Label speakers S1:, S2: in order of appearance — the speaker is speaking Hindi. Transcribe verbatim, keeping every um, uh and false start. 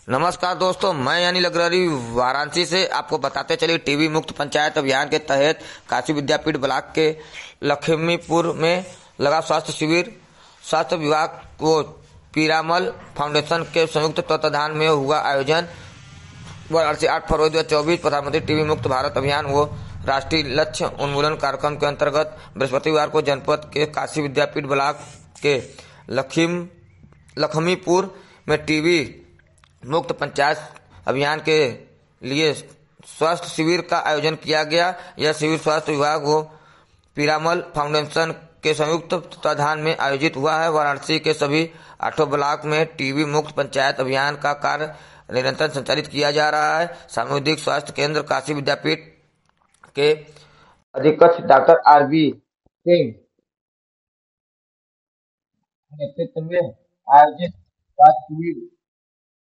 S1: नमस्कार दोस्तों, मैं यानी लग्ररी वाराणसी से आपको बताते चलिए टीबी मुक्त पंचायत अभियान के तहत काशी विद्यापीठ ब्लॉक के लखीमपुर में लगा स्वास्थ्य शिविर। स्वास्थ्य विभाग को पीरामल फाउंडेशन के संयुक्त तत्वाधान में हुआ आयोजन। वाराणसी आठ फरवरी दो हजार चौबीस प्रधानमंत्री टीबी मुक्त भारत अभियान व राष्ट्रीय लक्ष्य उन्मूलन कार्यक्रम के अंतर्गत बृहस्पतिवार को जनपद के काशी विद्यापीठ ब्लॉक के लखीम लखमीपुर में टीबी मुक्त पंचायत अभियान के लिए स्वास्थ्य शिविर का आयोजन किया गया। यह शिविर स्वास्थ्य विभाग व पीरामल फाउंडेशन के संयुक्त तत्वाधान में आयोजित हुआ है। वाराणसी के सभी आठों ब्लॉक में टीबी मुक्त पंचायत अभियान का कार्य निरंतर संचालित किया जा रहा है। सामुदायिक स्वास्थ्य केंद्र काशी विद्यापीठ के अधीक्षक डॉक्टर आर बी सिंह नेतृत्व में आयोजित स्वास्थ्य शिविर